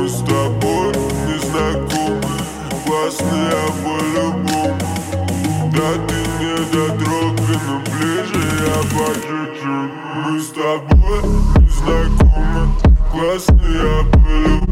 Мы с тобой не знакомы, классные по-любому. Да ты не дотрогай, но ближе я по чуть-чуть. Мы с тобой не знакомы, классные по-любому.